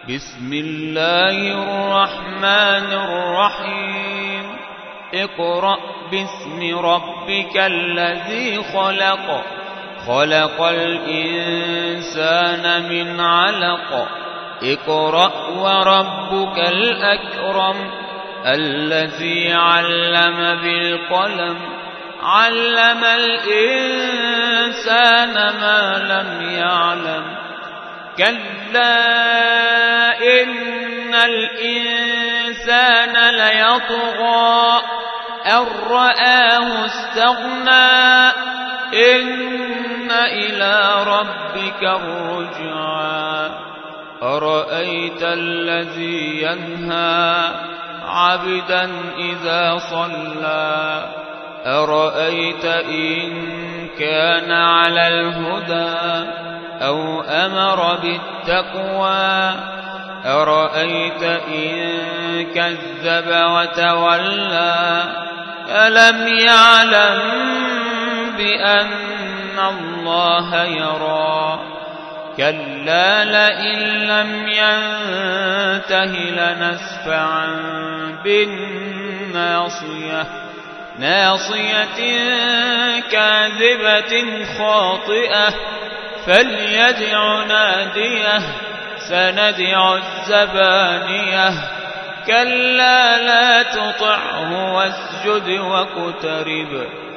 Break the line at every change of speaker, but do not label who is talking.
بسم الله الرحمن الرحيم اقرأ باسم ربك الذي خلق خلق الإنسان من علق اقرأ وربك الأكرم الذي علم بالقلم علم الإنسان ما لم يعلم كلا إن الإنسان ليطغى أن رآه استغنى إن إلى ربك الرجعى أرأيت الذي ينهى عبدا إذا صلى أرأيت إن كان على الهدى أو أمر بالتقوى أرأيت إن كذب وتولى ألم يعلم بأن الله يرى كلا لئن لم ينته لنسفعا بالناصية ناصية كاذبة خاطئة فليدع ناديه سندع الزبانية كلا لا تطعه واسجد واقترب